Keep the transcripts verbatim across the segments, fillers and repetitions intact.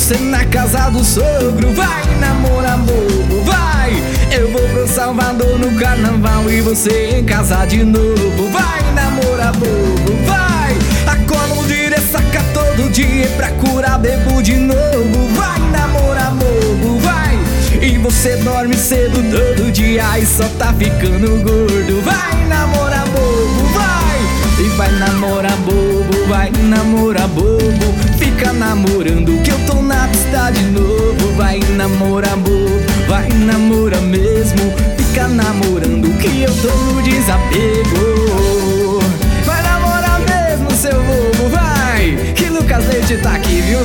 você na casa do sogro. Vai namorar bobo, vai. Eu vou pro Salvador no carnaval e você em casa de novo. Vai namorar bobo, vai. Acordo de ressaca todo dia pra curar bebo de novo. Vai namorar bobo, vai. E você dorme cedo todo dia e só tá ficando gordo. Vai namorar bobo, vai. E vai namorar bobo, vai namorar bobo. Fica namorando que eu tô na pista de novo. Vai namorar bobo, vai namorar mesmo. Fica namorando que eu tô no desapego. Vai namorar mesmo, seu bobo, vai. Que Lucas Leite tá aqui, viu?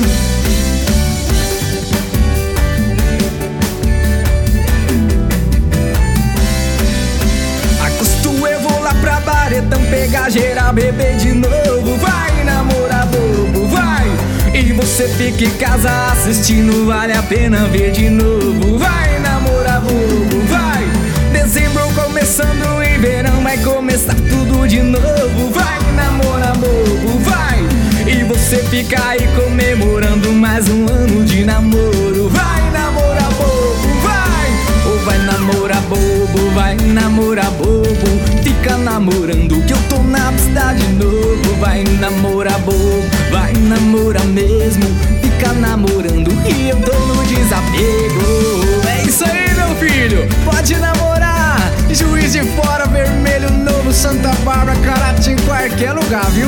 Baretão, pegar geral, beber de novo. Vai namorar bobo, vai. E você fica em casa assistindo, vale a pena ver de novo. Vai namorar bobo, vai. Dezembro começando e verão vai começar tudo de novo. Vai namorar bobo, vai. E você fica aí comemorando mais um ano de namoro. Vai namorar bobo, vai. Ou vai namorar bobo, vai namorar bobo. Fica namorando que eu tô na pista de novo. Vai namorar bobo, vai namorar mesmo. Fica namorando que eu tô no desapego. É isso aí, meu filho, pode namorar. Juiz de Fora, Vermelho Novo, Santa Bárbara, Caratinga, em qualquer lugar, viu?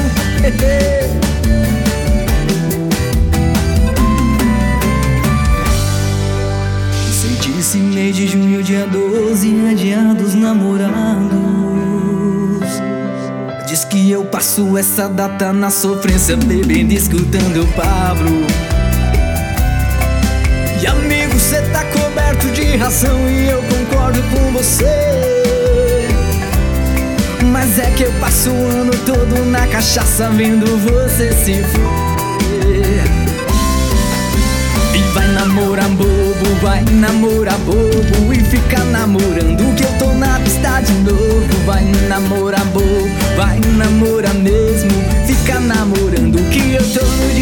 Esse mês de junho, dia doze, é dia dos namorados. Diz que eu passo essa data na sofrência, bebendo, escutando o Pablo. E amigo, cê tá coberto de razão e eu concordo com você. Mas é que eu passo o ano todo na cachaça vendo você se fuder. E vai namorar bobo, vai namorar bobo. E fica namorando que eu tô na pista de novo. Vai namorar bobo, vai namorar mesmo. Fica namorando que eu tô no